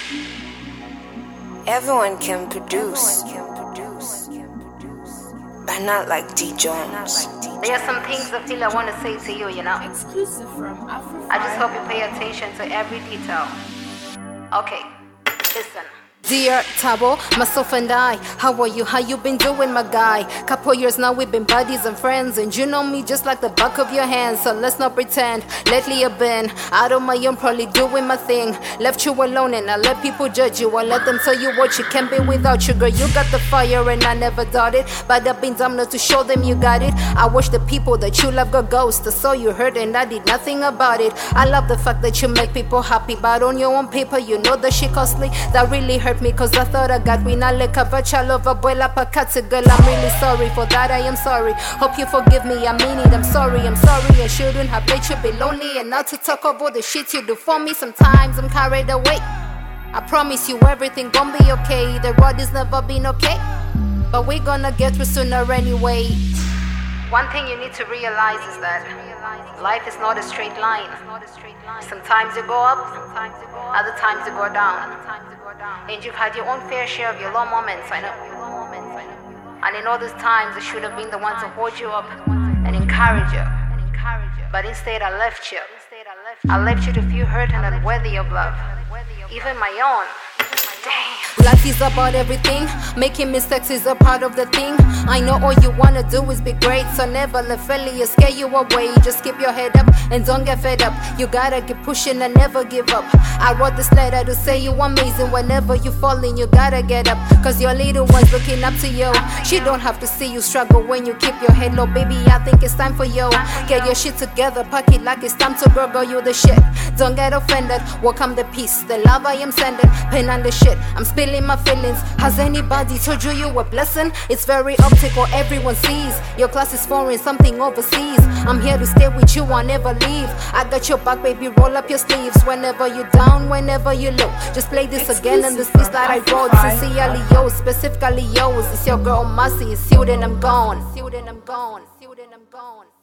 Everyone can produce, but not like D. Jones. There are some things I feel I want to say to you, you know. Exclusive from Afro. I just hope you pay attention to every detail. Okay, listen. Dear Tabo, myself and I, how are you? How you been doing, my guy? Couple years now we've been buddies and friends, and you know me just like the back of your hand. So let's not pretend. Lately I've been out on my own, probably doing my thing. Left you alone and I let people judge you. I let them tell you what you can't be without you, girl. You got the fire and I never doubted, but I've been dumb not to show them you got it. I wish the people that you love got ghosts. I saw you hurt and I did nothing about it. I love the fact that you make people happy, but on your own paper you know that shit costly. That really hurt me, cause I thought I got winale kavacha abuela pakatse. Girl, I'm really sorry for that, I am sorry. Hope you forgive me, I mean it, I'm sorry. I shouldn't have let you be lonely, and not to talk about the shit you do for me. Sometimes I'm carried away. I promise you everything gon' be okay. The road has never been okay, but we're gonna get through sooner anyway. One thing you need to realize is that life is not a straight line. Sometimes you go up, other times you go down. And you've had your own fair share of your low moments, I know. And in all those times, I should have been the one to hold you up and encourage you. But instead, I left you. I left you to feel hurt and unworthy of love, even my own. Damn. Life is about everything. Making mistakes is a part of the thing. I know all you wanna do is be great, so never let failure scare you away. Just keep your head up and don't get fed up. You gotta keep pushing and never give up. I wrote this letter to say you're amazing. Whenever you fall in, you gotta get up, cause your little one's looking up to you. She don't have to see you struggle when you keep your head low. Baby, I think it's time for you. Get your shit together, pack it like it's time to go, girl, you the shit. Don't get offended, welcome the peace, the love I am sending. Pen on the shit, I'm spilling my feelings. Has anybody told you you a blessing? It's very optical, everyone sees. Your class is foreign, something overseas. I'm here to stay with you, I'll never leave. I got your back, baby, roll up your sleeves. Whenever you're down, whenever you low, just play this again and this piece that I wrote. Sincerely yours, specifically yours. It's your girl Massey, it's you then I'm gone.